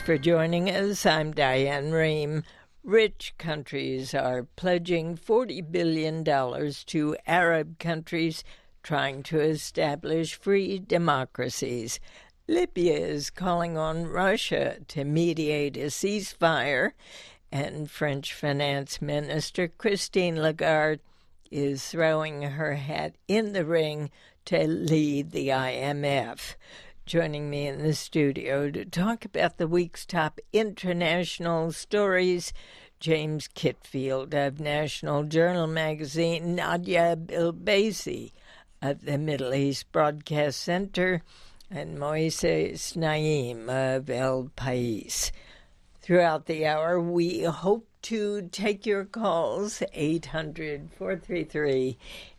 for joining us. I'm Diane Rehm. Rich countries are pledging $40 billion to Arab countries trying to establish free democracies. Libya is calling on Russia to mediate a ceasefire, and French Finance Minister Christine Lagarde is throwing her hat in the ring to lead the IMF. Joining me in the studio to talk about the week's top international stories, James Kitfield of National Journal magazine, Nadia Bilbaisi of the Middle East Broadcast Center, and Moises Naim of El País. Throughout the hour, we hope to take your calls, 800-433-8850.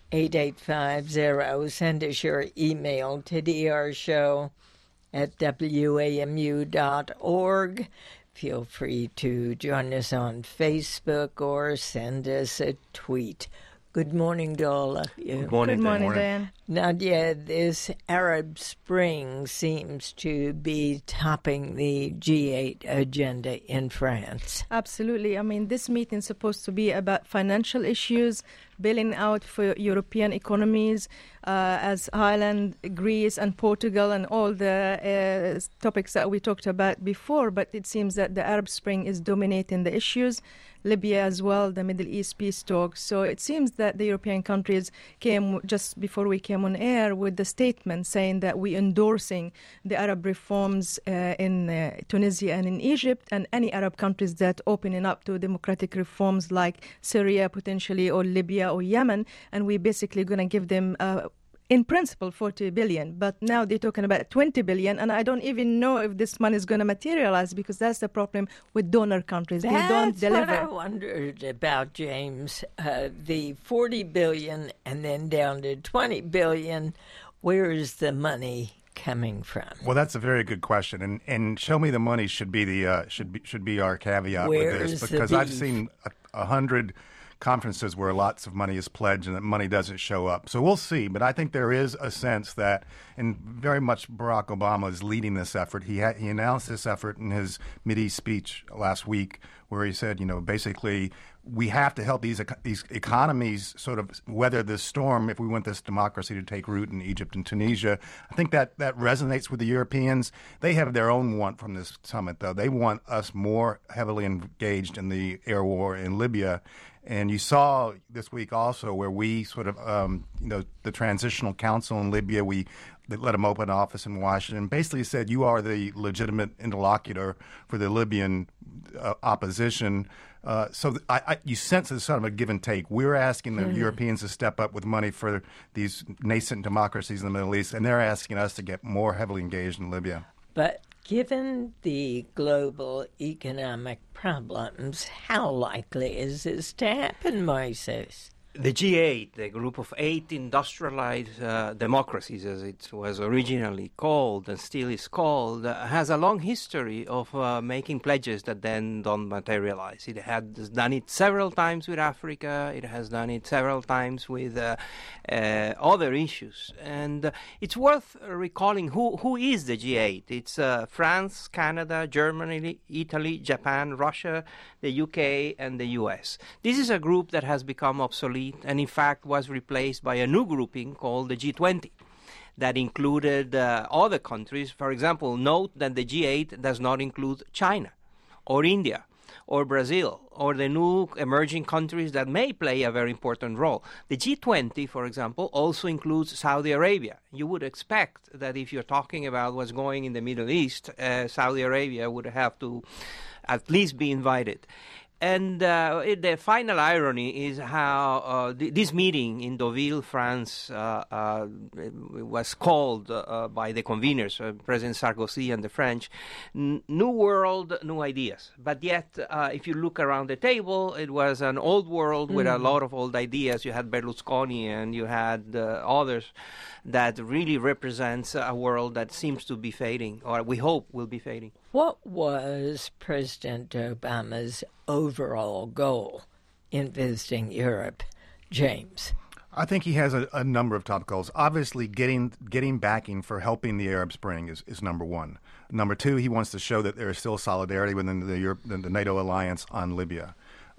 Send us your email to drshow@wamu.org. Feel free to join us on Facebook or send us a tweet. Good morning to all of you. Good morning, Diane. Nadia, this Arab Spring seems to be topping the G8 agenda in France. Absolutely. I mean, this meeting is supposed to be about financial issues, bailing out for European economies, as Ireland, Greece, and Portugal, and all the topics that we talked about before. But it seems that the Arab Spring is dominating the issues. Libya as well, the Middle East peace talks. So it seems that the European countries came just before we came on air with the statement saying that we're endorsing the Arab reforms in Tunisia and in Egypt, and any Arab countries that opening up to democratic reforms like Syria potentially, or Libya or Yemen, and we're basically going to give them in principle, 40 billion, but now they're talking about 20 billion, and I don't even know if this money is going to materialize, because that's the problem with donor countries. They don't deliver. That's what I wondered about, James. The 40 billion and then down to 20 billion, where is the money coming from? Well, that's a very good question, and show me the money should be the should be our caveat Where with this, is because the I've beef? seen 100 conferences where lots of money is pledged and that money doesn't show up. So we'll see. But I think there is a sense that, and very much Barack Obama is leading this effort. He announced this effort in his Mideast speech last week, where he said, basically we have to help these economies sort of weather this storm if we want this democracy to take root in Egypt and Tunisia. I think that resonates with the Europeans. They have their own want from this summit, though. They want us more heavily engaged in the air war in Libya. And you saw this week also where we sort of, the Transitional Council in Libya, they let them open an office in Washington, basically said you are the legitimate interlocutor for the Libyan opposition. So you sense there's sort of a give and take. We're asking the Europeans to step up with money for these nascent democracies in the Middle East, and they're asking us to get more heavily engaged in Libya. But given the global economic problems, how likely is this to happen, Moises? The G8, the group of 8 industrialized democracies, as it was originally called and still is called, has a long history of making pledges that then don't materialize. It has done it several times with Africa. It has done it several times with other issues. And it's worth recalling who is the G8. It's France, Canada, Germany, Italy, Japan, Russia, the UK, and the US. This is a group that has become obsolete and in fact was replaced by a new grouping called the G20 that included other countries. For example, note that the G8 does not include China or India or Brazil or the new emerging countries that may play a very important role. The G20, for example, also includes Saudi Arabia. You would expect that if you're talking about what's going in the Middle East, Saudi Arabia would have to at least be invited. And the final irony is how this meeting in Deauville, France, was called by the conveners, President Sarkozy and the French, New World, New Ideas. But yet, if you look around the table, it was an old world with a lot of old ideas. You had Berlusconi and you had others that really represents a world that seems to be fading, or we hope will be fading. What was President Obama's overall goal in visiting Europe, James? I think he has a number of top goals. Obviously, getting backing for helping the Arab Spring is number one. Number two, he wants to show that there is still solidarity within the NATO alliance on Libya.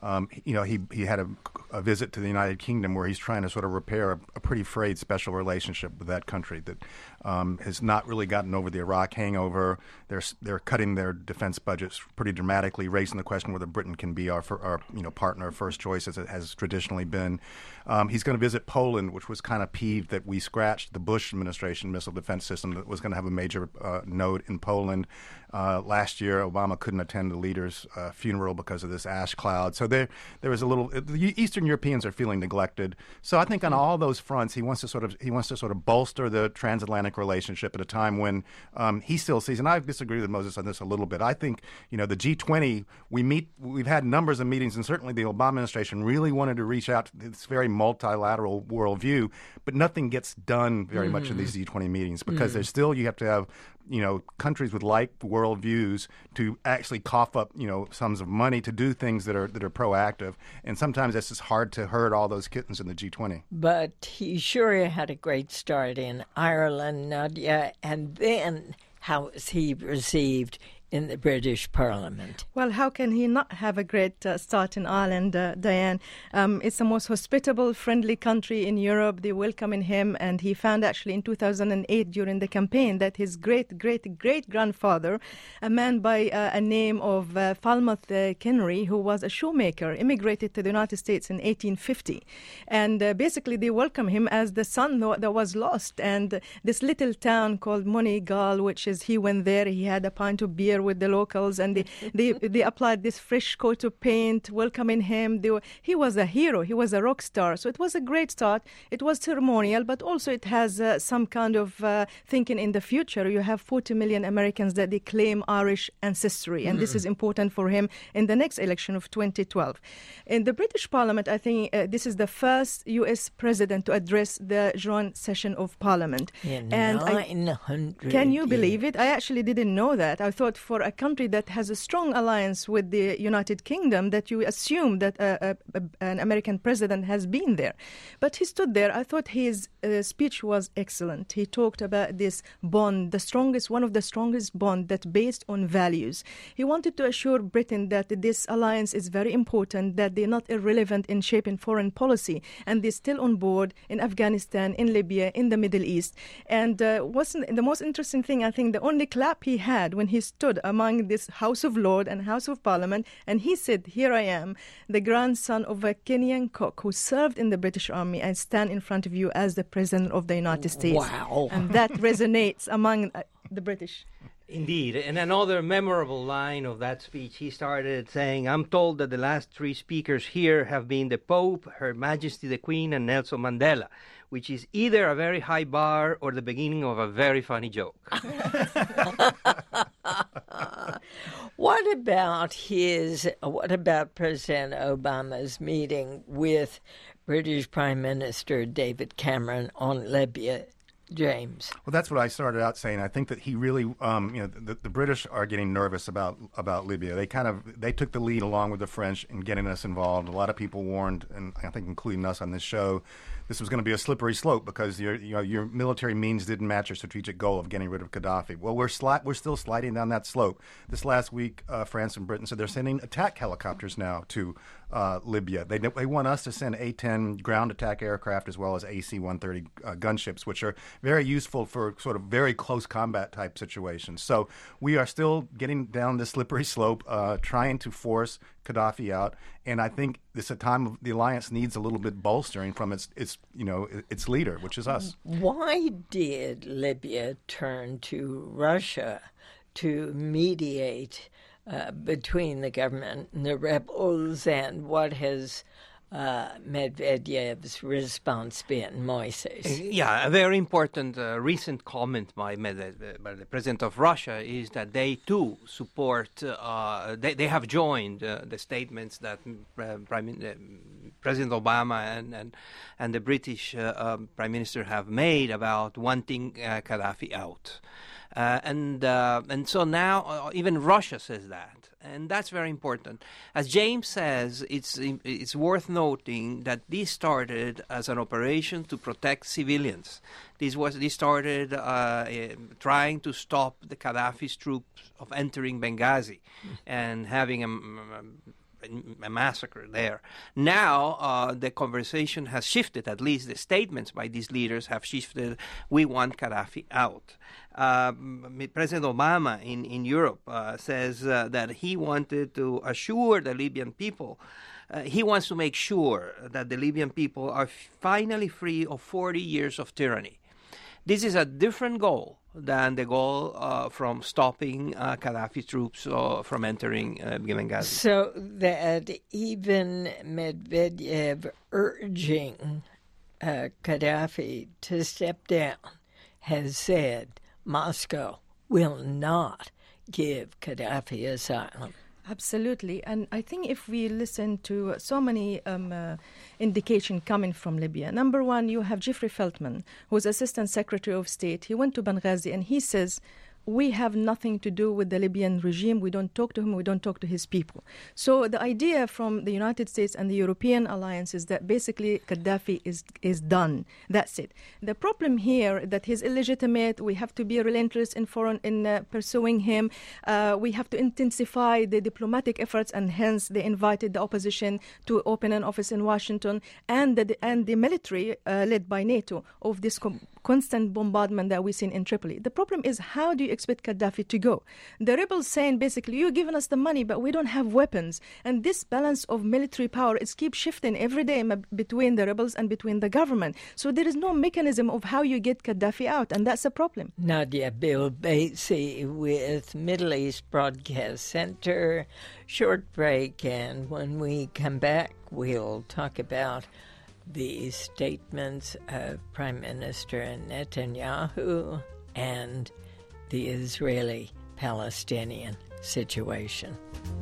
He had a visit to the United Kingdom where he's trying to sort of repair a pretty frayed special relationship with that country that has not really gotten over the Iraq hangover. They're cutting their defense budgets pretty dramatically, raising the question whether Britain can be our partner of first choice as it has traditionally been. He's going to visit Poland, which was kind of peeved that we scratched the Bush administration missile defense system that was going to have a major node in Poland. Last year, Obama couldn't attend the leader's funeral because of this ash cloud. So there was a little. The Eastern Europeans are feeling neglected. So I think on all those fronts, he wants to sort of bolster the transatlantic relationship at a time when he still sees. And I disagree with Moses on this a little bit. I think the G20. We've had numbers of meetings, and certainly the Obama administration really wanted to reach out to this very multilateral worldview, but nothing gets done very much in these G20 meetings because there's still you have to have countries with like worldviews to actually cough up, sums of money to do things that are proactive. And sometimes it's just hard to herd all those kittens in the G20. But he sure had a great start in Ireland, Nadia. And then how was he received in the British Parliament? Well, how can he not have a great start in Ireland, Diane? It's the most hospitable, friendly country in Europe. They welcoming him, and he found actually in 2008 during the campaign that his great-great-great-grandfather, a man by a name of Falmouth Kennery, who was a shoemaker, immigrated to the United States in 1850. And basically they welcome him as the son that was lost. And this little town called Moneygall, which is, he went there, he had a pint of beer with the locals, and they applied this fresh coat of paint, welcoming him. He was a hero. He was a rock star. So it was a great start. It was ceremonial, but also it has some kind of thinking in the future. You have 40 million Americans that they claim Irish ancestry, and this is important for him in the next election of 2012. In the British Parliament, I think this is the first U.S. president to address the joint session of Parliament. In and 900 can you believe years. it? I actually didn't know that. I thought for a country that has a strong alliance with the United Kingdom that you assume that an American president has been there. But he stood there. I thought his speech was excellent. He talked about this bond, one of the strongest bond that's based on values. He wanted to assure Britain that this alliance is very important, that they're not irrelevant in shaping foreign policy, and they're still on board in Afghanistan, in Libya, in the Middle East. And wasn't the most interesting thing, I think, the only clap he had when he stood among this House of Lords and House of Parliament, and he said, "Here I am, the grandson of a Kenyan cook who served in the British Army, and stand in front of you as the President of the United States." Wow. And that resonates among the British. Indeed. And another memorable line of that speech, he started saying, "I'm told that the last three speakers here have been the Pope, Her Majesty the Queen, and Nelson Mandela, which is either a very high bar or the beginning of a very funny joke." What about President Obama's meeting with British Prime Minister David Cameron on Libya, James? Well, that's what I started out saying. I think that he really, the British are getting nervous about Libya. They took the lead along with the French in getting us involved. A lot of people warned, and I think including us on this show, this was going to be a slippery slope because your military means didn't match your strategic goal of getting rid of Gaddafi. Well, we're still sliding down that slope. This last week, France and Britain said they're sending attack helicopters now to Libya. They want us to send A-10 ground attack aircraft as well as AC-130 gunships, which are very useful for sort of very close combat type situations. So we are still getting down this slippery slope, trying to force Gaddafi out, and I think it's a time of the alliance needs a little bit bolstering from its leader, which is us. Why did Libya turn to Russia to mediate between the government and the rebels, and what has Medvedev's response been, Moises? Yeah, a very important recent comment by the president of Russia is that they too support, they have joined the statements that President Obama and the British Prime Minister have made about wanting Gaddafi out. And so now even Russia says that, and that's very important. As James says, it's worth noting that this started as an operation to protect civilians. This started trying to stop the Gaddafi's troops of entering Benghazi and having a massacre there. Now the conversation has shifted, at least the statements by these leaders have shifted. We want Gaddafi out. President Obama in Europe says that he wanted to assure the Libyan people, he wants to make sure that the Libyan people are finally free of 40 years of tyranny. This is a different goal than the goal from stopping Gaddafi troops from entering Benghazi. So that even Medvedev urging Gaddafi to step down has said Moscow will not give Gaddafi asylum. Absolutely. And I think if we listen to so many indication coming from Libya, number one, you have Jeffrey Feltman, who's Assistant Secretary of State. He went to Benghazi and he says, we have nothing to do with the Libyan regime. We don't talk to him. We don't talk to his people. So the idea from the United States and the European alliance is that basically Gaddafi is done. That's it. The problem here that he's illegitimate. We have to be relentless in pursuing him. We have to intensify the diplomatic efforts, and hence they invited the opposition to open an office in Washington, and the military led by NATO of this constant bombardment that we've seen in Tripoli. The problem is, how do you expect Gaddafi to go? The rebels saying basically, you're giving us the money, but we don't have weapons. And this balance of military power keeps shifting every day between the rebels and between the government. So there is no mechanism of how you get Gaddafi out, and that's a problem. Nadia Bilbasi with Middle East Broadcast Center. Short break, and when we come back, we'll talk about the statements of Prime Minister Netanyahu and the Israeli-Palestinian situation.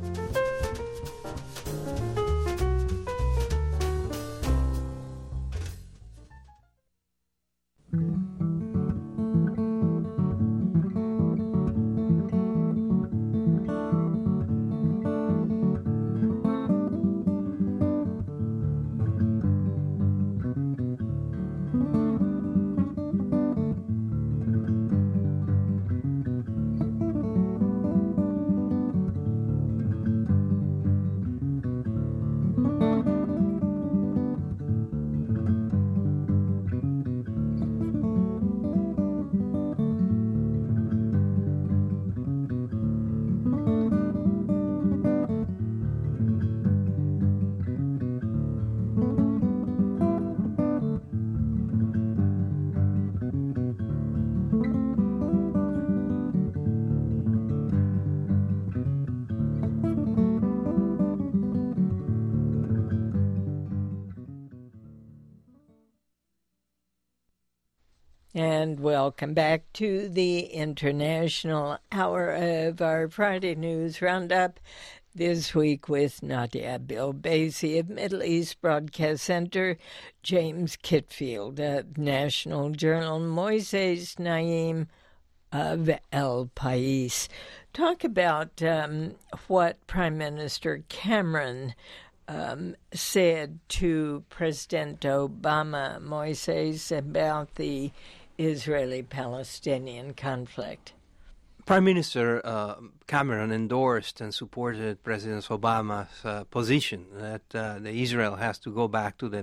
And welcome back to the international hour of our Friday News Roundup. This week with Nadia Bilbasi of Middle East Broadcast Center, James Kitfield of National Journal, Moises Naim of El País. Talk about what Prime Minister Cameron said to President Obama, Moises, about the Israeli-Palestinian conflict. Prime Minister Cameron endorsed and supported President Obama's position that Israel has to go back to the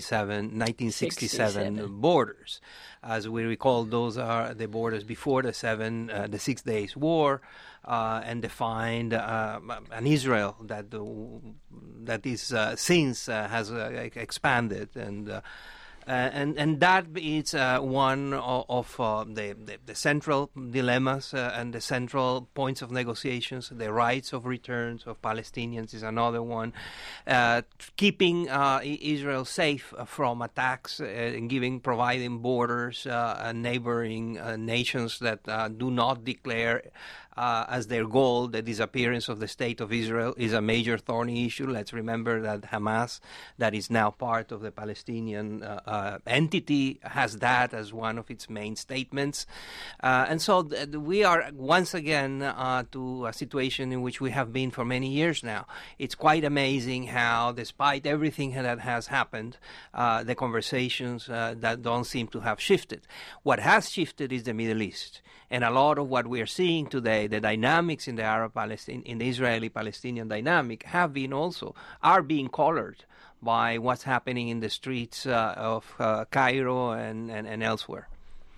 1967 borders. As we recall, those are the borders before the 6 Days War, and defined an Israel that is since has expanded and that is one of the central dilemmas and the central points of negotiations. The rights of returns of Palestinians is another one. Keeping Israel safe from attacks and providing borders, neighboring nations that do not declare as their goal. The disappearance of the State of Israel is a major thorny issue. Let's remember that Hamas, that is now part of the Palestinian entity, has that as one of its main statements. And so we are once again to a situation in which we have been for many years now. It's quite amazing how, despite everything that has happened, the conversations that don't seem to have shifted. What has shifted is the Middle East. And a lot of what we are seeing today, the dynamics in the Israeli-Palestinian dynamic, are being colored by what's happening in the streets of Cairo and elsewhere.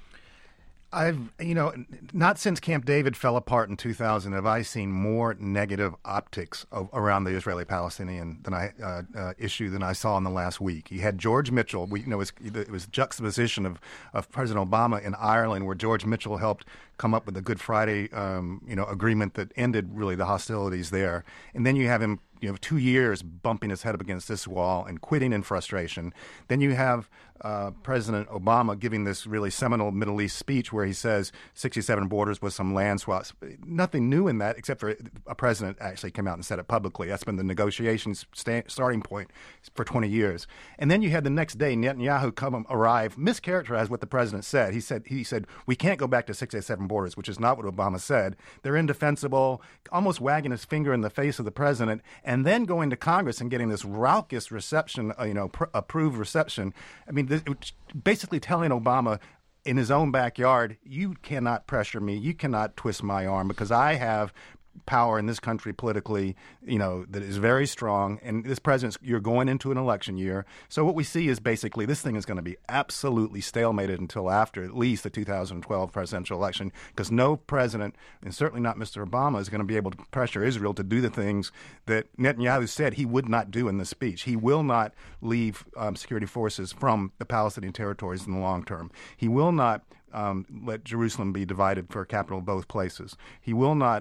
Not since Camp David fell apart in 2000 have I seen more negative optics around the Israeli-Palestinian issue than I saw in the last week. You had George Mitchell. It was juxtaposition of President Obama in Ireland, where George Mitchell helped come up with the Good Friday, agreement that ended really the hostilities there. And then you have him, 2 years bumping his head up against this wall and quitting in frustration. Then you have President Obama giving this really seminal Middle East speech where he says 67 borders with some land swaps. Nothing new in that, except for a president actually came out and said it publicly. That's been the negotiations starting point for 20 years. And then you had the next day Netanyahu arrive, mischaracterized what the president said. He said we can't go back to 67 borders, which is not what Obama said. They're indefensible, almost wagging his finger in the face of the president, and then going to Congress and getting this raucous reception, approved reception. I mean, basically telling Obama in his own backyard, you cannot pressure me, you cannot twist my arm because I have power in this country politically, that is very strong. And this you're going into an election year. So what we see is basically this thing is going to be absolutely stalemated until after at least the 2012 presidential election, because no president, and certainly not Mr. Obama, is going to be able to pressure Israel to do the things that Netanyahu said he would not do in the speech. He will not leave security forces from the Palestinian territories in the long term. He will not let Jerusalem be divided for a capital of both places. He will not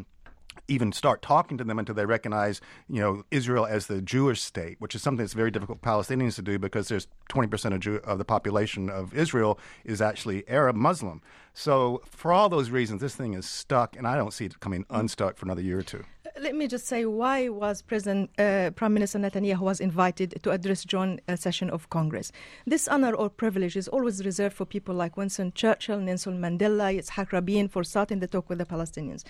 even start talking to them until they recognize, Israel as the Jewish state, which is something that's very difficult for Palestinians to do because there's 20% of the population of Israel is actually Arab Muslim. So for all those reasons, this thing is stuck, and I don't see it coming unstuck for another year or two. Let me just say, why was Prime Minister Netanyahu was invited to address joint session of Congress? This honor or privilege is always reserved for people like Winston Churchill, Nelson Mandela, Yitzhak Rabin, for starting the talk with the Palestinians.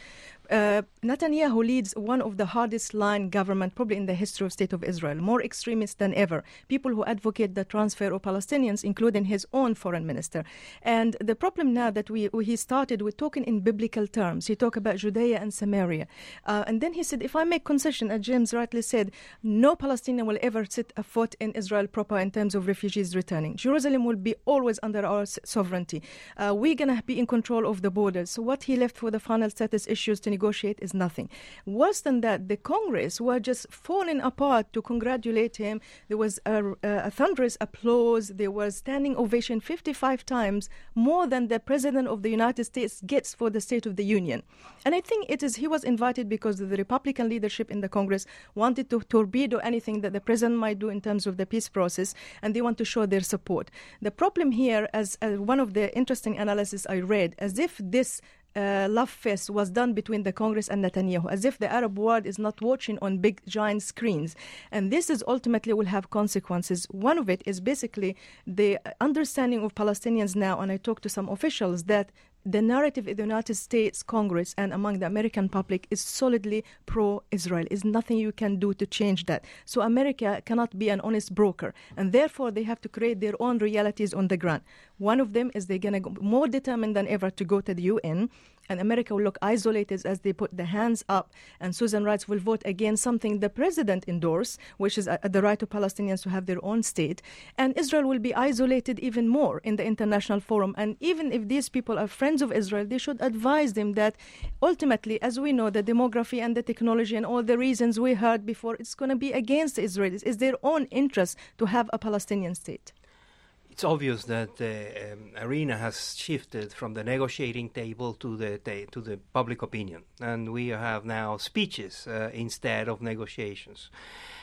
Netanyahu leads one of the hardest line government probably in the history of State of Israel, more extremist than ever, people who advocate the transfer of Palestinians, including his own foreign minister. And the problem now that he started with talking in biblical terms. He talked about Judea and Samaria. And then he said, if I make concession, as James rightly said, no Palestinian will ever set a foot in Israel proper in terms of refugees returning. Jerusalem will be always under our sovereignty. We're going to be in control of the borders. So what he left for the final status issues to negotiate is nothing. Worse than that, the Congress were just falling apart to congratulate him. There was a thunderous applause. There was standing ovation 55 times, more than the President of the United States gets for the State of the Union. And I think he was invited because the Republican leadership in the Congress wanted to torpedo anything that the President might do in terms of the peace process, and they want to show their support. The problem here, as one of the interesting analysis I read, as if this love fest was done between the Congress and Netanyahu, as if the Arab world is not watching on big giant screens. And this is ultimately will have consequences. One of it is basically the understanding of Palestinians now, and I talked to some officials, that the narrative in the United States Congress and among the American public is solidly pro-Israel. Is nothing you can do to change that. So America cannot be an honest broker, and therefore they have to create their own realities on the ground. One of them is they're going to go more determined than ever to go to the UN, and America will look isolated as they put the hands up, and Susan Rice will vote against something the president endorsed, which is the right of Palestinians to have their own state. And Israel will be isolated even more in the international forum. And even if these people are friends of Israel, they should advise them that ultimately, as we know, the demography and the technology and all the reasons we heard before, it's going to be against the Israelis. It's their own interest to have a Palestinian state. It's obvious that the arena has shifted from the negotiating table to the public opinion, and we have now speeches instead of negotiations.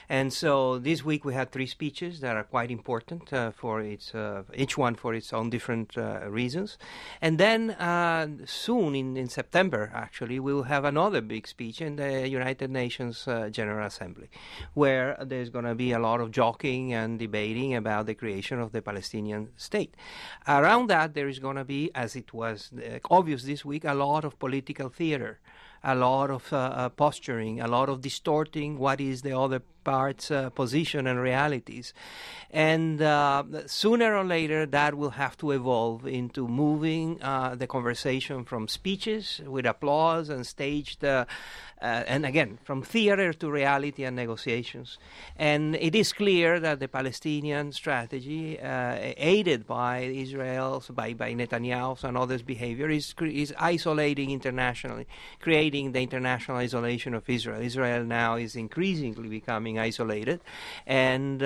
And so this week we had 3 speeches that are quite important for each one for its own different reasons. And then soon in September, actually, we will have another big speech in the United Nations General Assembly, where there's going to be a lot of joking and debating about the creation of the Palestinian state. Around that, there is going to be, as it was obvious this week, a lot of political theater, a lot of posturing, a lot of distorting what is the other part's position and realities. And sooner or later, that will have to evolve into moving the conversation from speeches with applause and staged, and again, from theater to reality and negotiations. And it is clear that the Palestinian strategy, aided by Israel's, by Netanyahu's and others' behavior, is isolating internationally, creating the international isolation of Israel. Israel now is increasingly becoming isolated, and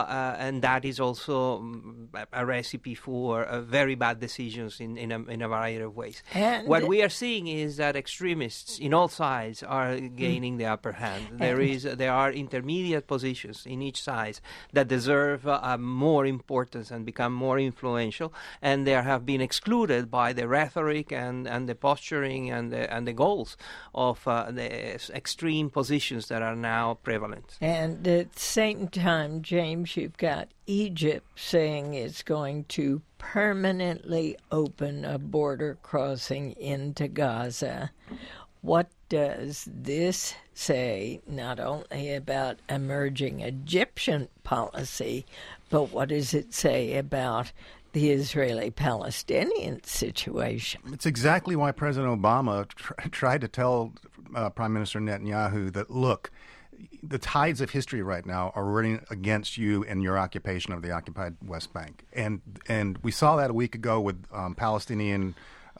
that is also a recipe for very bad decisions in a variety of ways. And what we are seeing is that extremists in all sides are gaining the upper hand. There are intermediate positions in each side that deserve more importance and become more influential, and they have been excluded by the rhetoric and the posturing and the goals of the extreme positions that are now prevalent. And at the same time, James, you've got Egypt saying it's going to permanently open a border crossing into Gaza. What does this say not only about emerging Egyptian policy, but what does it say about the Israeli-Palestinian situation? It's exactly why President Obama tried to tell Prime Minister Netanyahu that, look, the tides of history right now are running against you and your occupation of the occupied West Bank. And we saw that a week ago with Palestinian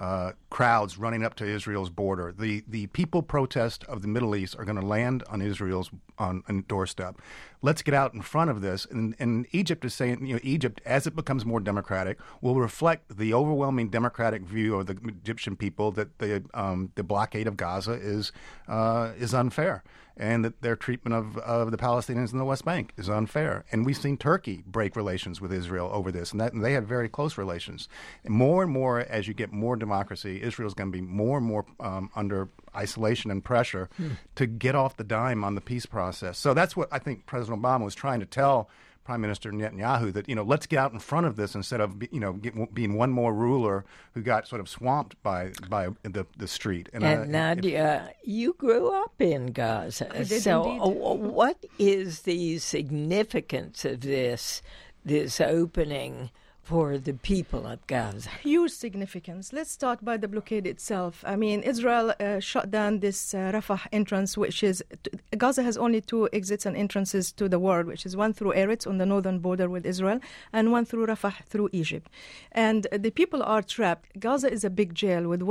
crowds running up to Israel's border. The people protest of the Middle East are going to land on Israel's on doorstep. Let's get out in front of this. And Egypt is saying, Egypt, as it becomes more democratic, will reflect the overwhelming democratic view of the Egyptian people that the blockade of Gaza is unfair, and that their treatment of the Palestinians in the West Bank is unfair. And we've seen Turkey break relations with Israel over this, and they had very close relations. And more, as you get more democracy, Israel's going to be more and more under isolation and pressure to get off the dime on the peace process. So that's what I think President Obama was trying to tell Prime Minister Netanyahu, that, let's get out in front of this instead of, being one more ruler who got sort of swamped by the street. And Nadia, you grew up in Gaza. I did, so indeed. What is the significance of this opening for the people of Gaza? Huge significance. Let's start by the blockade itself. I mean, Israel shut down this Rafah entrance, which is... Gaza has only 2 exits and entrances to the world, which is one through Eretz on the northern border with Israel, and one through Rafah through Egypt. And the people are trapped. Gaza is a big jail with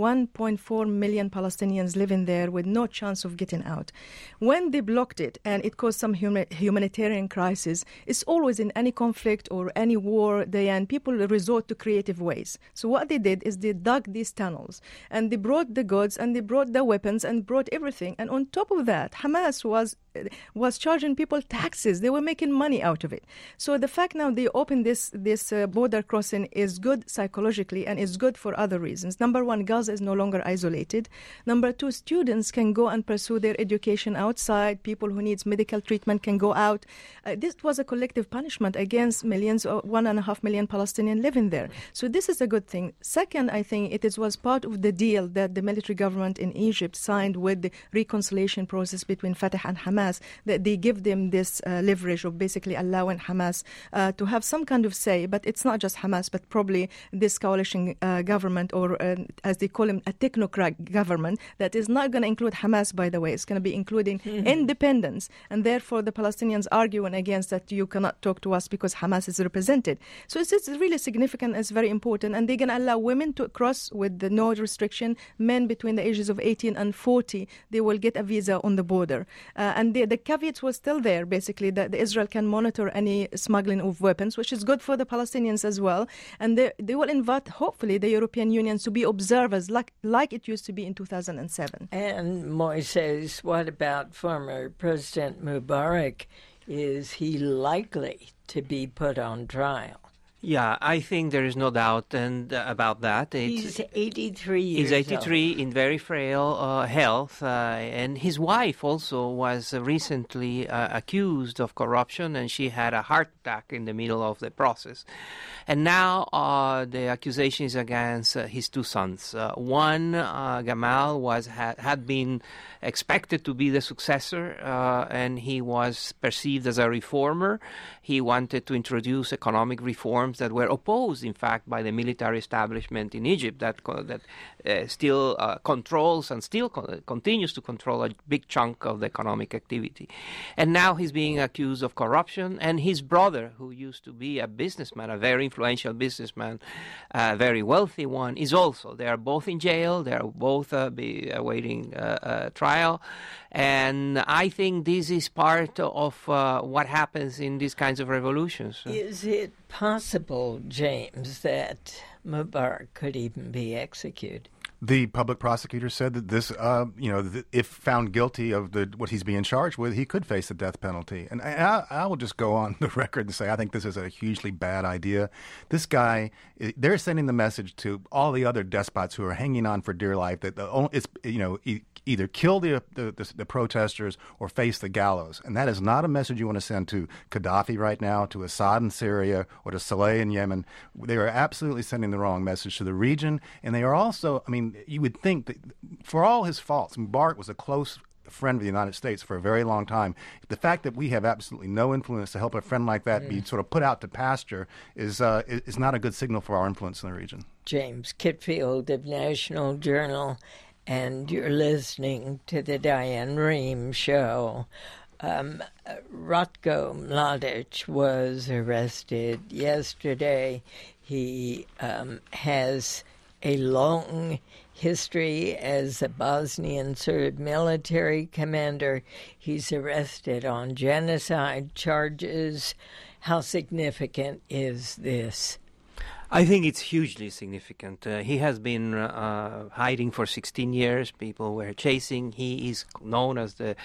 1.4 million Palestinians living there with no chance of getting out. When they blocked it, and it caused some humanitarian crisis, it's always in any conflict or any war, and people resort to creative ways. So what they did is they dug these tunnels, and they brought the goods, and they brought the weapons, and brought everything. And on top of that, Hamas was charging people taxes. They were making money out of it. So the fact now they opened this border crossing is good psychologically, and is good for other reasons. Number one, Gaza is no longer isolated. Number two, students can go and pursue their education outside. People who need medical treatment can go out. This was a collective punishment against millions, 1.5 million Palestinians living there. So this is a good thing. Second, I think it was part of the deal that the military government in Egypt signed with the reconciliation process between Fatah and Hamas, that they give them this leverage of basically allowing Hamas to have some kind of say. But it's not just Hamas, but probably this coalition government, or as they call him, a technocrat government that is not going to include Hamas, by the way. It's going to be including independence. And therefore, the Palestinians arguing against that you cannot talk to us because Hamas is represented. So it's really significant. It's very important. And they're going to allow women to cross with no restriction. Men between the ages of 18 and 40, they will get a visa on the border. And the caveat was still there, basically, that Israel can monitor any smuggling of weapons, which is good for the Palestinians as well. And they will invite, hopefully, the European Union to be observers like it used to be in 2007. And Moises, what about former President Mubarak? Is he likely to be put on trial? Yeah, I think there is no doubt about that. He's 83 years He's 83 old. in very frail health, and his wife also was recently accused of corruption, and she had a heart attack in the middle of the process. And now the accusation is against his two sons. One, Gamal, had been expected to be the successor, and he was perceived as a reformer. He wanted to introduce economic reforms that were opposed, in fact, by the military establishment in Egypt that still controls and still continues to control a big chunk of the economic activity. And now he's being accused of corruption. And his brother, who used to be a businessman, a very influential businessman, a very wealthy one, is also. They are both in jail. They are both awaiting trial. And I think this is part of what happens in these kinds of revolutions. Is it possible, James, that Mubarak could even be executed? The public prosecutor said that this, if found guilty of what he's being charged with, he could face the death penalty. And I will just go on the record and say I think this is a hugely bad idea. This guy, they're sending the message to all the other despots who are hanging on for dear life that either kill the protesters or face the gallows. And that is not a message you want to send to Gaddafi right now, to Assad in Syria, or to Saleh in Yemen. They are absolutely sending the wrong message to the region. And they are also, you would think that for all his faults, Mubarak was a close friend of the United States for a very long time. The fact that we have absolutely no influence to help a friend like that be sort of put out to pasture is not a good signal for our influence in the region. James Kitfield of National Journal, and you're listening to the Diane Rehm Show. Ratko Mladic was arrested yesterday. He has a long history as a Bosnian Serb military commander. He's arrested on genocide charges. How significant is this? I think it's hugely significant. He has been hiding for 16 years. People were chasing. He is known as the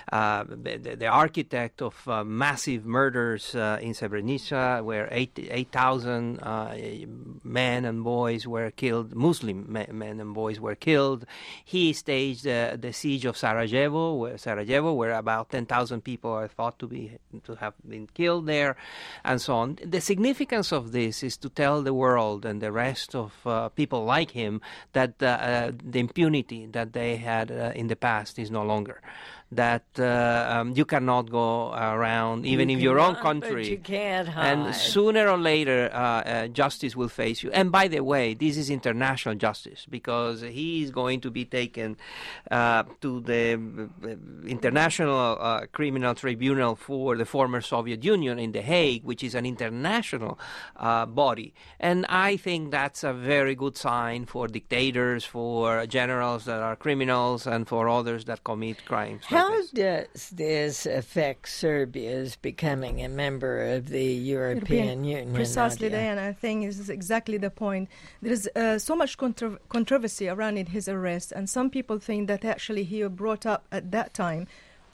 architect of massive murders in Srebrenica, where 8,000 men and boys were killed. Muslim men and boys were killed. He staged the siege of Sarajevo, where about 10,000 people are thought to have been killed there, and so on. The significance of this is to tell the world and the rest of people like him that the impunity that they had in the past is no longer. That you cannot go around, even in your own country. But you can't hide. And sooner or later, justice will face you. And by the way, this is international justice, because he is going to be taken to the International Criminal Tribunal for the former Soviet Union in The Hague, which is an international body. And I think that's a very good sign for dictators, for generals that are criminals, and for others that commit crimes. How does this affect Serbia's becoming a member of the European Union? Precisely, Diana. I think this is exactly the point. There is so much controversy around his arrest, and some people think that actually he brought up at that time.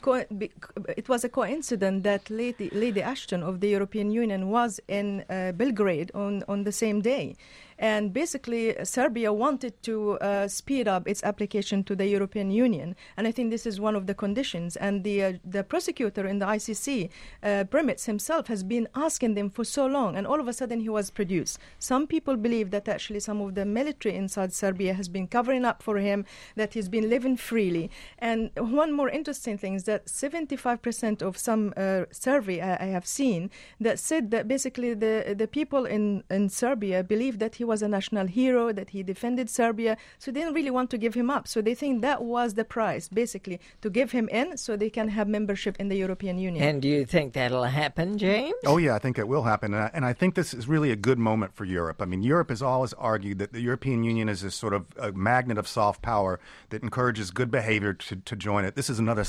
It was a coincidence that Lady Ashton of the European Union was in Belgrade on the same day. And basically, Serbia wanted to speed up its application to the European Union. And I think this is one of the conditions. And the prosecutor in the ICC, Bremets himself, has been asking them for so long. And all of a sudden, he was produced. Some people believe that actually some of the military inside Serbia has been covering up for him, that he's been living freely. And one more interesting thing is that 75% of some survey I have seen that said that basically the people in Serbia believe that he was a national hero, that he defended Serbia, so they didn't really want to give him up. So they think that was the price, basically, to give him in so they can have membership in the European Union. And do you think that'll happen, James? Oh, yeah, I think it will happen. And I think this is really a good moment for Europe. I mean, Europe has always argued that the European Union is this sort of a magnet of soft power that encourages good behavior to join it. This is another sign that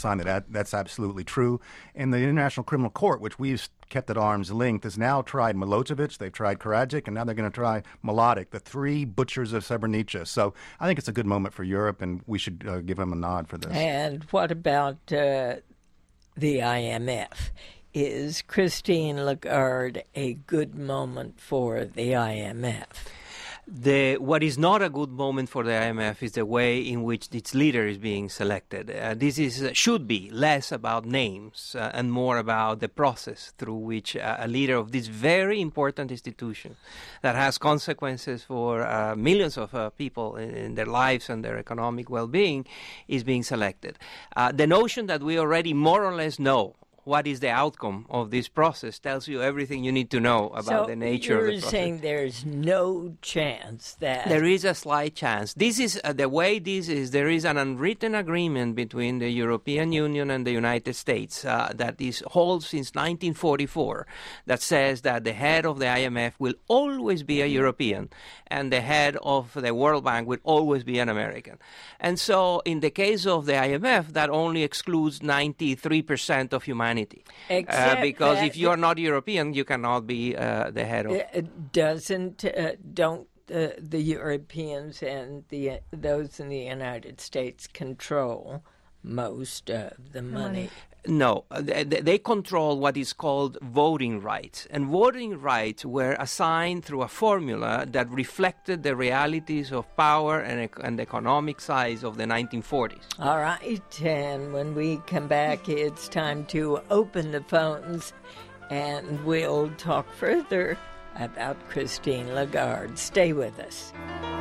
that's absolutely true. And the International Criminal Court, which we've kept at arm's length, has now tried Milosevic, they've tried Karadzic, and now they're going to try Mladic, the three butchers of Srebrenica. So I think it's a good moment for Europe, and we should give them a nod for this. And what about the IMF? Is Christine Lagarde a good moment for the IMF? What is not a good moment for the IMF is the way in which its leader is being selected. This should be less about names and more about the process through which a leader of this very important institution that has consequences for millions of people in their lives and their economic well-being is being selected. The notion that we already more or less know what is the outcome of this process tells you everything you need to know about the nature of the process. So you're saying there's no chance that... There is a slight chance. This is the way this is. There is an unwritten agreement between the European Union and the United States that holds since 1944 that says that the head of the IMF will always be a European and the head of the World Bank will always be an American. And so in the case of the IMF, that only excludes 93% of humanity. Because if you are not European, you cannot be the head of... Don't the Europeans and those in the United States control most of the money? No, they control what is called voting rights. And voting rights were assigned through a formula that reflected the realities of power and economic size of the 1940s. All right, and when we come back, it's time to open the phones, and we'll talk further about Christine Lagarde. Stay with us.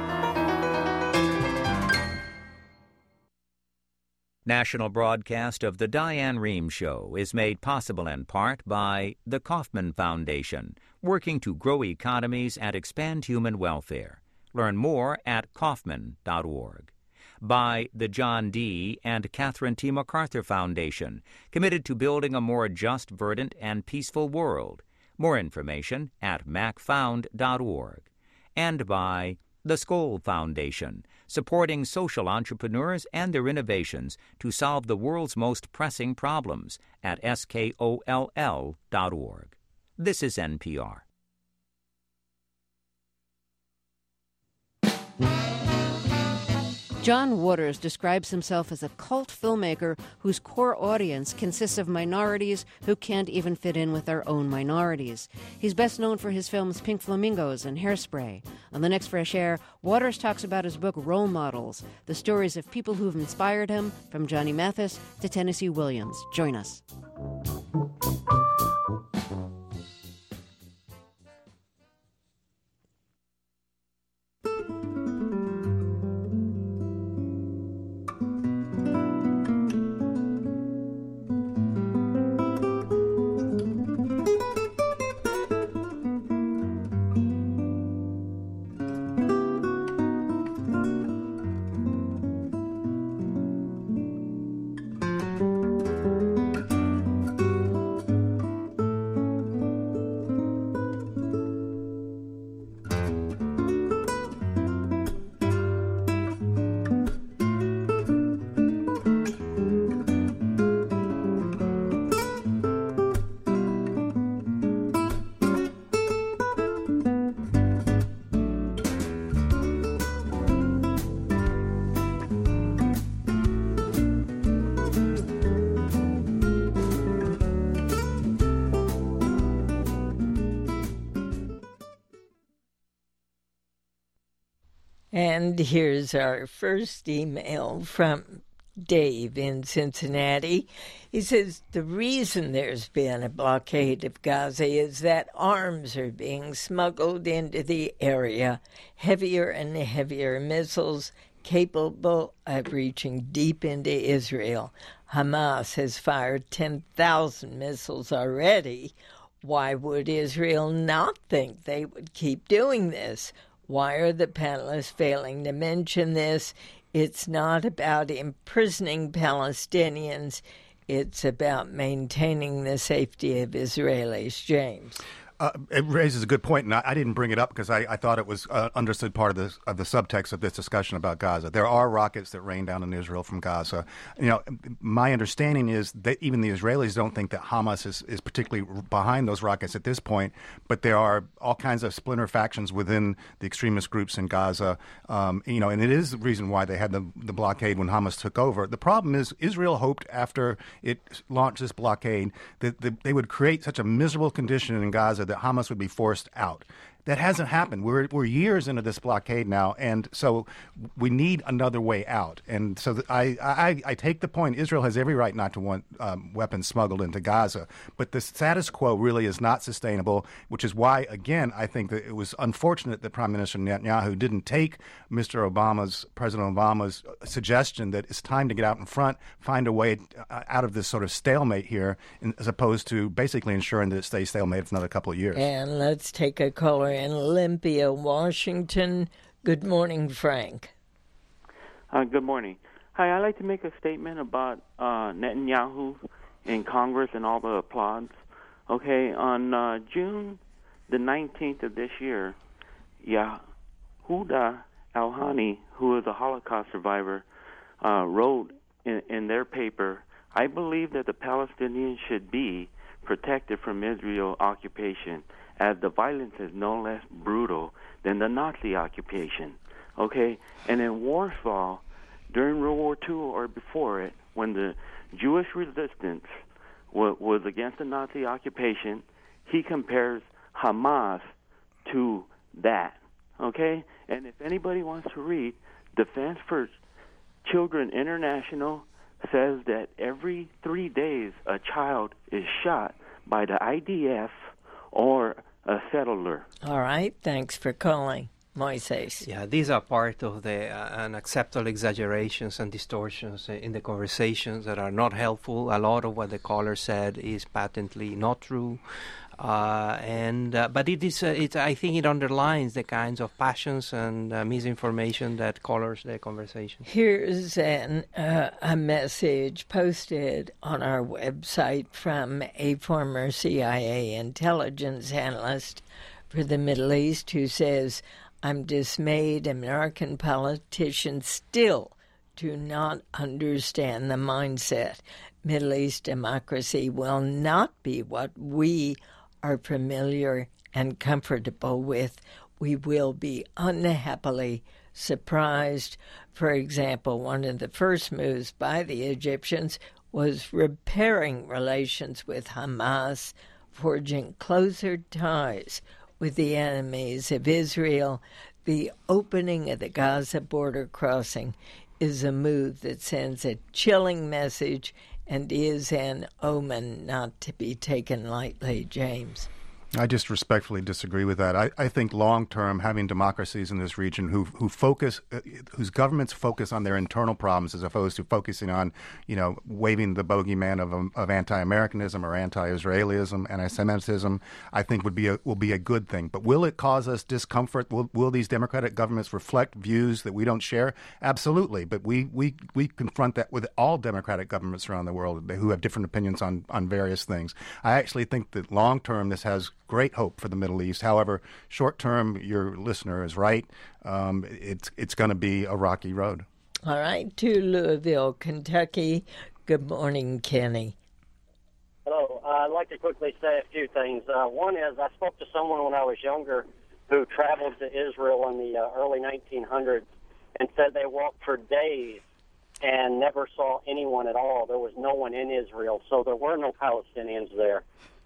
National broadcast of The Diane Rehm Show is made possible in part by the Kauffman Foundation, working to grow economies and expand human welfare. Learn more at Kauffman.org. By the John D. and Catherine T. MacArthur Foundation, committed to building a more just, verdant, and peaceful world. More information at macfound.org. And by the Skoll Foundation, supporting social entrepreneurs and their innovations to solve the world's most pressing problems at skoll.org. This is NPR. John Waters describes himself as a cult filmmaker whose core audience consists of minorities who can't even fit in with their own minorities. He's best known for his films Pink Flamingos and Hairspray. On the next Fresh Air, Waters talks about his book Role Models, the stories of people who've inspired him, from Johnny Mathis to Tennessee Williams. Join us. And here's our first email from Dave in Cincinnati. He says the reason there's been a blockade of Gaza is that arms are being smuggled into the area, heavier and heavier missiles capable of reaching deep into Israel. Hamas has fired 10,000 missiles already. Why would Israel not think they would keep doing this? Why are the panelists failing to mention this? It's not about imprisoning Palestinians. It's about maintaining the safety of Israelis. James. It raises a good point, and I didn't bring it up because I thought it was understood part of the subtext of this discussion about Gaza. There are rockets that rain down on Israel from Gaza. My understanding is that even the Israelis don't think that Hamas is particularly behind those rockets at this point, but there are all kinds of splinter factions within the extremist groups in Gaza, and it is the reason why they had the blockade when Hamas took over. The problem is Israel hoped after it launched this blockade that they would create such a miserable condition in Gaza that Hamas would be forced out. That hasn't happened. We're years into this blockade now, and so we need another way out. And so I take the point. Israel has every right not to want weapons smuggled into Gaza, but the status quo really is not sustainable, which is why, again, I think that it was unfortunate that Prime Minister Netanyahu didn't take President Obama's suggestion that it's time to get out in front, find a way out of this sort of stalemate here, as opposed to basically ensuring that it stays stalemate for another couple of years. And let's take a caller in Olympia, Washington. Good morning, Frank. Good morning. Hi, I'd like to make a statement about Netanyahu in Congress and all the applause. Okay, on June the 19th of this year, Yehuda Elhani, who is a Holocaust survivor, wrote in their paper, "I believe that the Palestinians should be protected from Israel occupation, as the violence is no less brutal than the Nazi occupation." Okay? And in Warsaw, during World War II or before it, when the Jewish resistance was against the Nazi occupation, he compares Hamas to that. Okay? And if anybody wants to read, Defense for Children International says that every 3 days a child is shot by the IDF or a settler. All right. Thanks for calling, Moises. Yeah, these are part of the unacceptable exaggerations and distortions in the conversations that are not helpful. A lot of what the caller said is patently not true. But it is. I think it underlines the kinds of passions and misinformation that colors the conversation. Here's a message posted on our website from a former CIA intelligence analyst for the Middle East who says, "I'm dismayed American politicians still do not understand the mindset. Middle East democracy will not be what we are familiar and comfortable with. We will be unhappily surprised." For example, one of the first moves by the Egyptians was repairing relations with Hamas, forging closer ties with the enemies of Israel. The opening of the Gaza border crossing is a move that sends a chilling message and is an omen not to be taken lightly, James. I just respectfully disagree with that. I think long-term, having democracies in this region who focus, whose governments focus on their internal problems as opposed to focusing on, waving the bogeyman of anti-Americanism or anti-Israelism, anti-Semitism, I think will be a good thing. But will it cause us discomfort? Will these democratic governments reflect views that we don't share? Absolutely. But we confront that with all democratic governments around the world who have different opinions on various things. I actually think that long-term this has great hope for the Middle East. However, short-term, your listener is right. It's going to be a rocky road. All right, to Louisville, Kentucky. Good morning, Kenny. Hello. I'd like to quickly say a few things. One is I spoke to someone when I was younger who traveled to Israel in the early 1900s and said they walked for days and never saw anyone at all. There was no one in Israel, so there were no Palestinians there.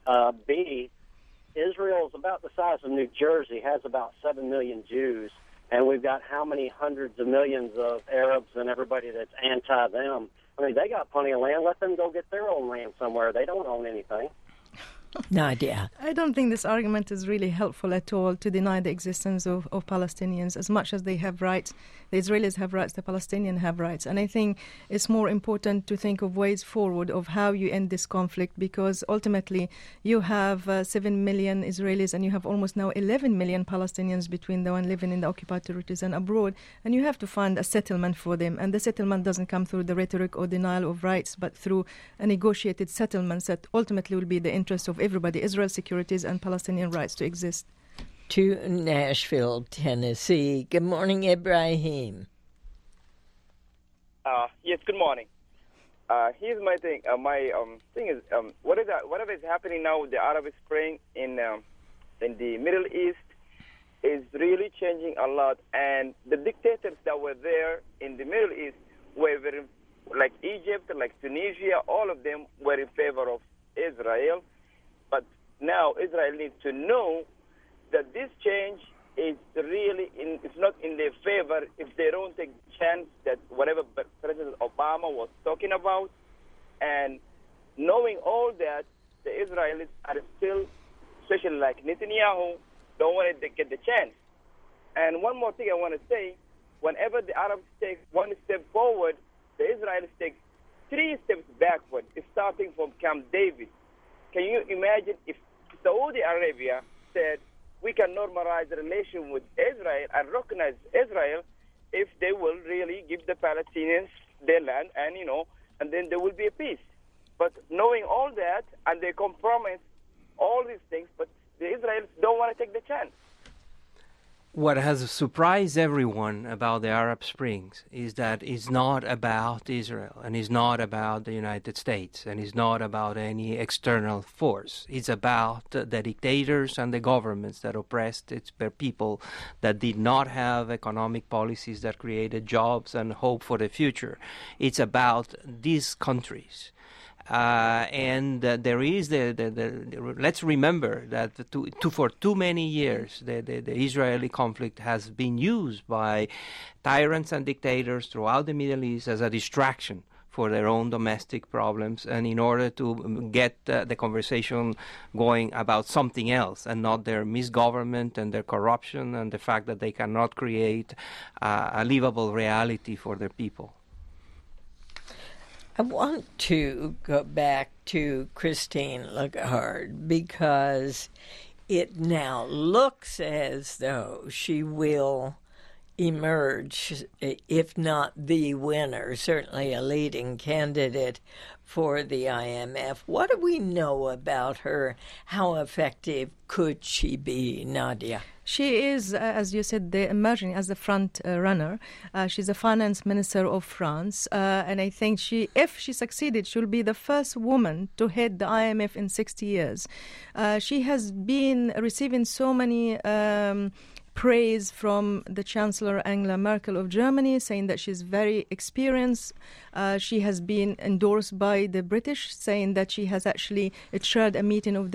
B, Israel is about the size of New Jersey, has about 7 million Jews, and we've got how many hundreds of millions of Arabs and everybody that's anti-them. I mean, they got plenty of land. Let them go get their own land somewhere. They don't own anything. Nadia. I don't think this argument is really helpful at all to deny the existence of Palestinians. As much as they have rights, the Israelis have rights, the Palestinians have rights. And I think it's more important to think of ways forward of how you end this conflict, because ultimately you have 7 million Israelis and you have almost now 11 million Palestinians between the one living in the occupied territories and abroad. And you have to find a settlement for them. And the settlement doesn't come through the rhetoric or denial of rights, but through a negotiated settlements that ultimately will be the interest of everybody, Israel's securities and Palestinian rights to exist. To Nashville, Tennessee. Good morning, Ibrahim. Yes, good morning. Here's my thing. My thing is, whatever is happening now with the Arab Spring in the Middle East is really changing a lot. And the dictators that were there in the Middle East were very, like Egypt, like Tunisia, all of them were in favor of Israel. But now Israel needs to know that this change is really it's not in their favor if they don't take the chance that whatever President Obama was talking about. And knowing all that, the Israelis are still, especially like Netanyahu, don't want to get the chance. And one more thing I want to say, whenever the Arabs take one step forward, the Israelis take 3 steps backward, starting from Camp David. Can you imagine if Saudi Arabia said, we can normalize the relation with Israel and recognize Israel if they will really give the Palestinians their land and then there will be a peace. But knowing all that, and they compromise all these things, but the Israelis don't want to take the chance. What has surprised everyone about the Arab Springs is that it's not about Israel, and it's not about the United States, and it's not about any external force. It's about the dictators and the governments that oppressed their people, that did not have economic policies that created jobs and hope for the future. It's about these countries. There is let's remember that for too many years the Israeli conflict has been used by tyrants and dictators throughout the Middle East as a distraction for their own domestic problems, and in order to get the conversation going about something else and not their misgovernment and their corruption and the fact that they cannot create a livable reality for their people. I want to go back to Christine Lagarde because it now looks as though she will emerge, if not the winner, certainly a leading candidate for the IMF. What do we know about her? How effective could she be, Nadia? She is, as you said, emerging as the front runner. She's a finance minister of France, and I think if she succeeded, she'll be the first woman to head the IMF in 60 years. She has been receiving so many praise from the Chancellor Angela Merkel of Germany, saying that she's very experienced. She has been endorsed by the British, saying that she has actually chaired a meeting of the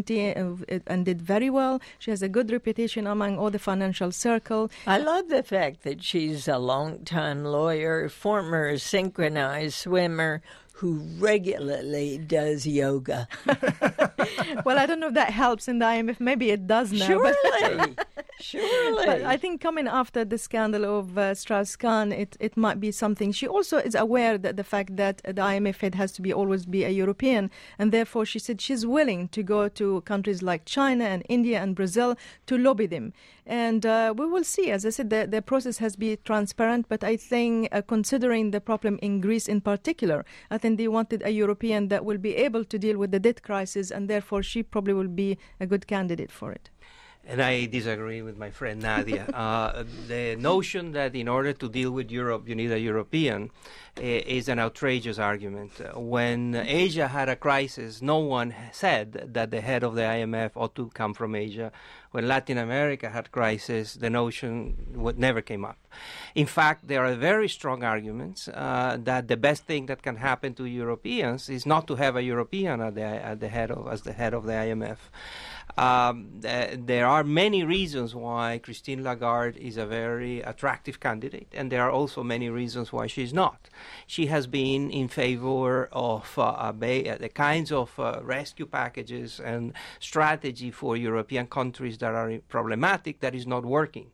G20 and did very well. She has a good reputation among all the financial circle. I love the fact that she's a long-time lawyer, former synchronized swimmer, who regularly does yoga. Well, I don't know if that helps in the IMF. Maybe it does now. Surely. Surely. But I think coming after the scandal of Strauss-Kahn, it might be something. She also is aware that the fact that the IMF head has to always be a European, and therefore she said she's willing to go to countries like China and India and Brazil to lobby them. And we will see. As I said, the process has been transparent, but I think considering the problem in Greece in particular, I think they wanted a European that will be able to deal with the debt crisis, and therefore she probably will be a good candidate for it. And I disagree with my friend Nadia. The notion that in order to deal with Europe you need a European is an outrageous argument. When Asia had a crisis, no one said that the head of the IMF ought to come from Asia. When Latin America had crisis, the notion never came up. In fact, there are very strong arguments that the best thing that can happen to Europeans is not to have a European as the head of the IMF. There are many reasons why Christine Lagarde is a very attractive candidate, and there are also many reasons why she's not. She has been in favor of the kinds of rescue packages and strategy for European countries that are problematic that is not working.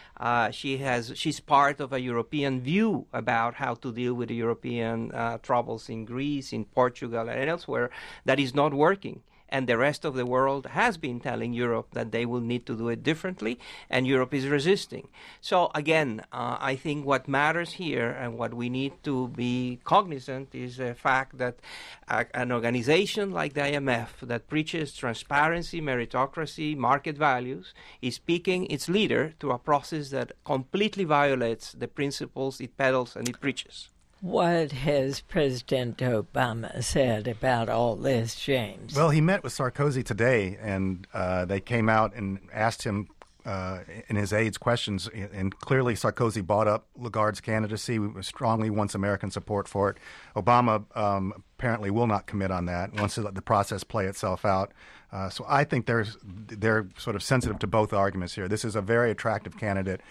She's part of a European view about how to deal with the European troubles in Greece, in Portugal, and elsewhere that is not working. and the rest of the world has been telling Europe that they will need to do it differently, and Europe is resisting. So again, I think what matters here and what we need to be cognizant is the fact that an organization like the IMF that preaches transparency, meritocracy, market values is picking its leader to a process that completely violates the principles it peddles and it preaches. What has President Obama said about all this, James? Well, he met with Sarkozy today, and they came out and asked him in his aides questions, and clearly Sarkozy bought up Lagarde's candidacy, strongly wants American support for it. Obama apparently will not commit on that, wants to let the process play itself out. So I think they're sort of sensitive to both arguments here. This is a very attractive candidate.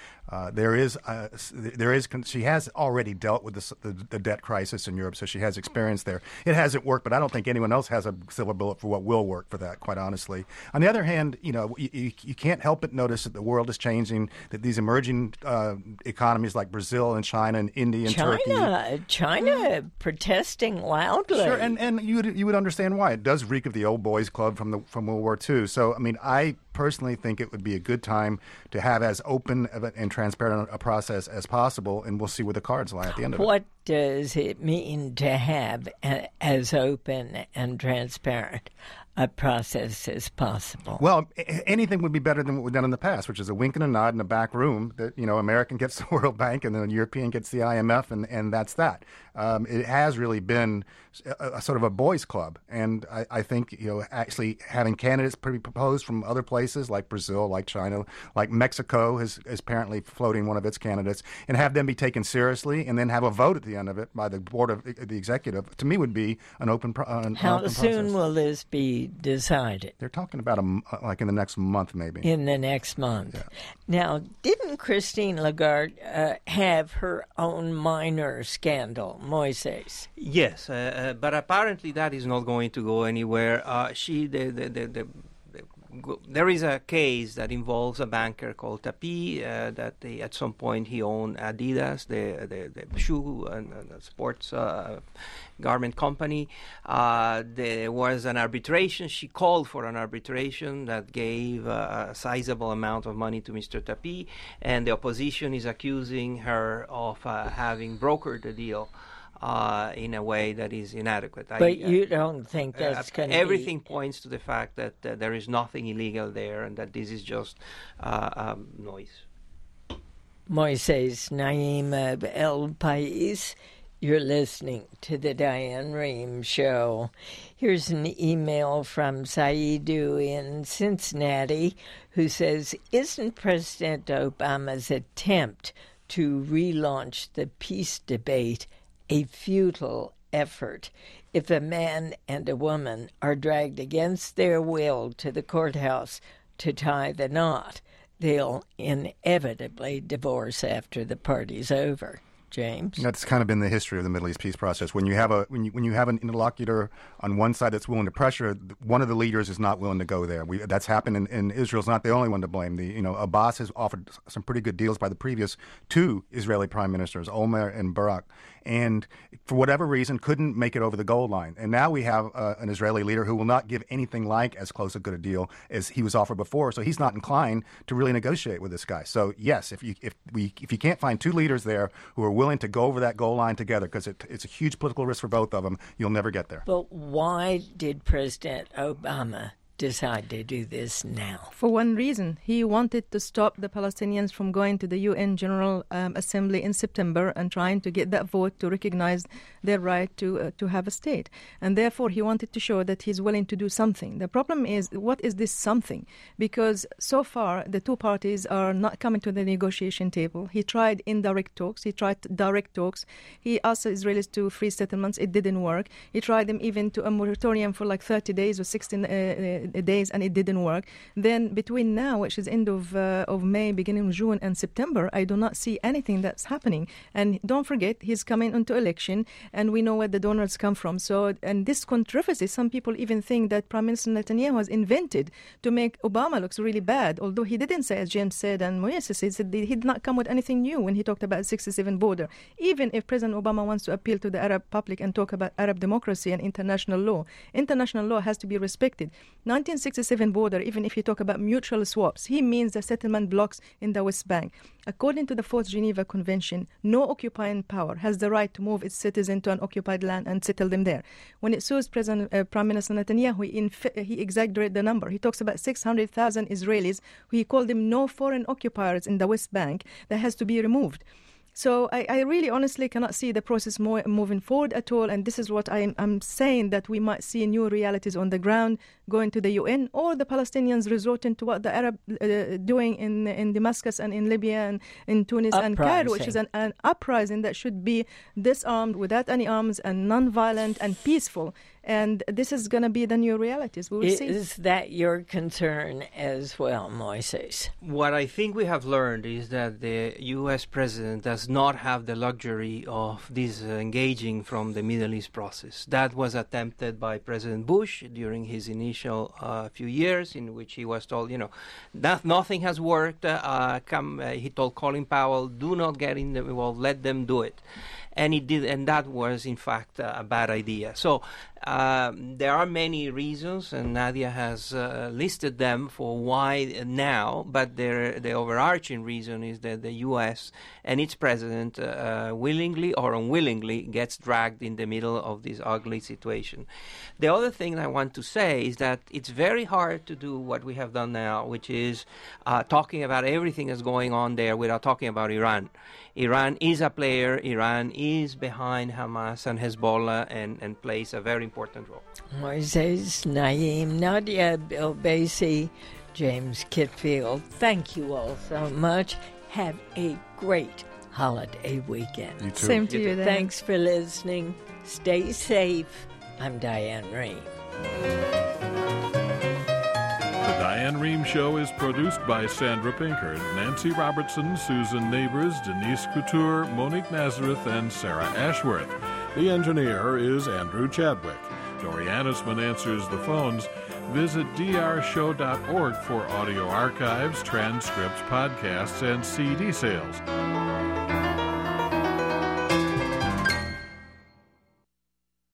She has already dealt with the debt crisis in Europe, so she has experience there. It hasn't worked, but I don't think anyone else has a silver bullet for what will work for that, quite honestly. On the other hand, you can't help but notice that the world is changing, that these emerging economies like Brazil and China and India and Turkey. China protesting loudly. Sure, and you would understand why. It does reek of the old boys club from World War II. So, I mean, I personally think it would be a good time to have as open and transparent a process as possible, and we'll see where the cards lie at the end of it. What does it mean to have as open and transparent a process as possible? Well, anything would be better than what we've done in the past, which is a wink and a nod in a back room that, American gets the World Bank and then European gets the IMF, and that's that. It has really been a sort of a boys' club, and I think, actually having candidates proposed from other places like Brazil, like China, like Mexico is apparently floating one of its candidates, and have them be taken seriously, and then have a vote at the end of it by the board of the executive, to me would be an open process. How soon will this be decided? They're talking about like in the next month, maybe. In the next month. Yeah. Now, didn't Christine Lagarde have her own minor scandal, Moises? Yes, but apparently that is not going to go anywhere. There is a case that involves a banker called Tapie that at some point he owned Adidas, the shoe and sports garment company. There was an arbitration. She called for an arbitration that gave a sizable amount of money to Mr. Tapie, and the opposition is accusing her of having brokered the deal in a way that is inadequate. But you don't think that's going to be... Everything points to the fact that there is nothing illegal there and that this is just noise. Moises Naim of El País, you're listening to the Diane Rehm Show. Here's an email from Saidu in Cincinnati who says, isn't President Obama's attempt to relaunch the peace debate a futile effort? If a man and a woman are dragged against their will to the courthouse to tie the knot, they'll inevitably divorce after the party's over. James? That's kind of been the history of the Middle East peace process. When you have when you have an interlocutor on one side that's willing to pressure, one of the leaders is not willing to go there. That's happened, and Israel's not the only one to blame. Abbas has offered some pretty good deals by the previous two Israeli prime ministers, Olmert and Barak, and for whatever reason couldn't make it over the goal line. And now we have an Israeli leader who will not give anything like as close a good a deal as he was offered before. So he's not inclined to really negotiate with this guy. So yes, if you can't find two leaders there who are willing to go over that goal line together, because it's a huge political risk for both of them, you'll never get there. But why did President Obama decide to do this now? For one reason. He wanted to stop the Palestinians from going to the UN General Assembly in September and trying to get that vote to recognize their right to have a state. And therefore, he wanted to show that he's willing to do something. The problem is, what is this something? Because so far, the two parties are not coming to the negotiation table. He tried indirect talks. He tried direct talks. He asked the Israelis to free settlements. It didn't work. He tried them even to a moratorium for like 30 days or 16 days, and it didn't work. Then between now, which is end of May, beginning of June and September, I do not see anything that's happening. And don't forget, he's coming into election, and we know where the donors come from. So, and this controversy, some people even think that Prime Minister Netanyahu has invented to make Obama looks really bad, although he didn't say, as James said and Moises said, he did not come with anything new when he talked about 67 border. Even if President Obama wants to appeal to the Arab public and talk about Arab democracy and international law has to be respected. 1967 border, even if you talk about mutual swaps, he means the settlement blocks in the West Bank. According to the Fourth Geneva Convention, no occupying power has the right to move its citizens to an occupied land and settle them there. When it suits Prime Minister Netanyahu, he exaggerated the number. He talks about 600,000 Israelis, who he called them no foreign occupiers in the West Bank, that has to be removed. So I really honestly cannot see the process moving forward at all, and this is what I'm saying, that we might see new realities on the ground, going to the UN, or the Palestinians resorting to what the Arab doing in Damascus and in Libya and in Tunis and Cairo, which is an uprising that should be disarmed, without any arms, and non-violent and peaceful. And this is going to be the new realities. We will see. Is that your concern as well, Moises? What I think we have learned is that the U.S. president does not have the luxury of disengaging from the Middle East process. That was attempted by President Bush during his initial few years, in which he was told, that nothing has worked. He told Colin Powell, do not get involved, let them do it. And he did, and that was, in fact, a bad idea. So there are many reasons, and Nadia has listed them for why now, but the overarching reason is that the U.S. and its president willingly or unwillingly gets dragged in the middle of this ugly situation. The other thing I want to say is that it's very hard to do what we have done now, which is talking about everything that's going on there without talking about Iran. Iran is a player. Iran is behind Hamas and Hezbollah and plays a very important role. Moises Naim, Nadia Bilbaisi, James Kitfield, thank you all so much. Have a great holiday weekend. You too. Same to you then. Thanks for listening. Stay safe. I'm Diane Rehm. The Diane Rehm Show is produced by Sandra Pinkard, Nancy Robertson, Susan Neighbors, Denise Couture, Monique Nazareth, and Sarah Ashworth. The engineer is Andrew Chadwick. Dori Anisman answers the phones. Visit drshow.org for audio archives, transcripts, podcasts, and CD sales.